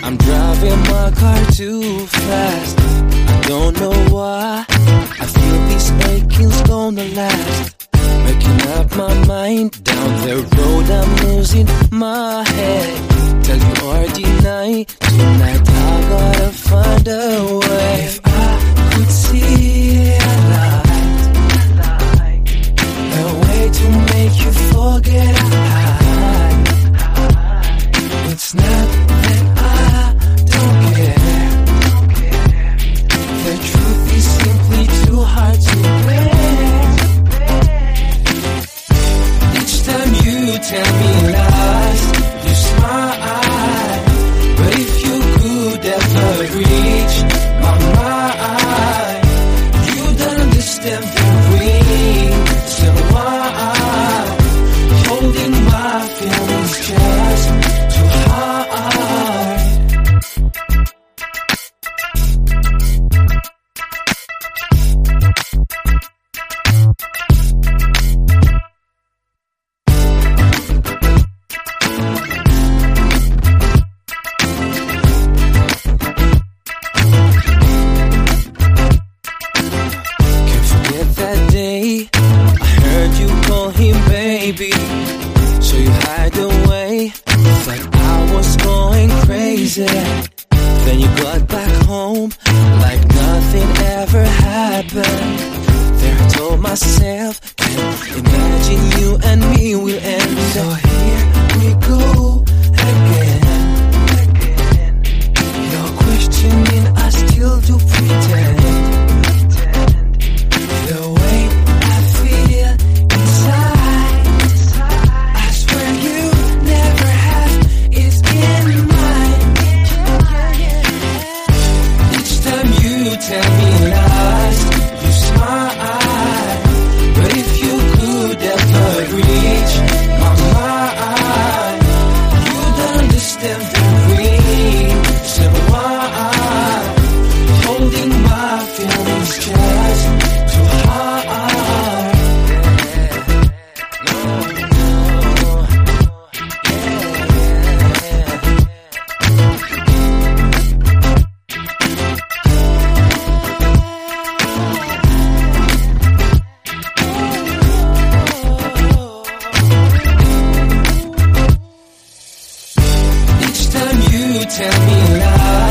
I'm driving my car too fast. I don't know why. I feel these aching's gonna last. Making up my mind, down the road I'm losing my head. Tell you or deny, tonight I gotta find a way. If I could see a light, a way to make you forget it's not that I don't care. The truth is simply too hard to bear. Each time you tell me lies, you smile. But if you could ever reach my mind, you don't understand the reason why. Holding my feelings just too hard. Baby, so you hide away, thought I was going crazy. Then you got back home like nothing ever happened. There I told myself, can't imagine you and me will end. So here we go again. You're questioning, I still do pretend. The way I feel inside, tell me lies, you smile. But if you could ever reach my mind, you don't understand the reason why. Holding my feelings just too hard. Tell me lies.